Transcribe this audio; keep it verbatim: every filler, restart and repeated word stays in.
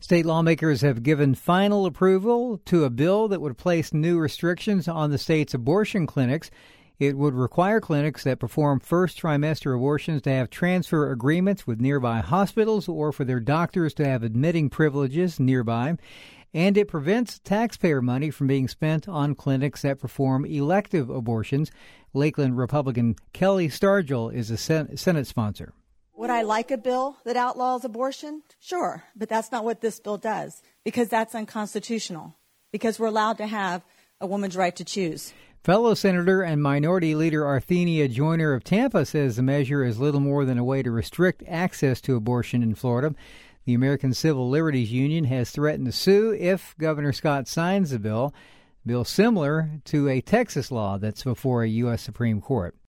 State lawmakers have given final approval to a bill that would place new restrictions on the state's abortion clinics. It would require clinics that perform first trimester abortions to have transfer agreements with nearby hospitals or for their doctors to have admitting privileges nearby. And it prevents taxpayer money from being spent on clinics that perform elective abortions. Lakeland Republican Kelly Stargell is a Senate sponsor. Would I like a bill that outlaws abortion? Sure, but that's not what this bill does, because that's unconstitutional, because we're allowed to have a woman's right to choose. Fellow Senator and Minority Leader Arthenia Joyner of Tampa says the measure is little more than a way to restrict access to abortion in Florida. The American Civil Liberties Union has threatened to sue if Governor Scott signs the bill, a bill similar to a Texas law that's before a U S Supreme Court.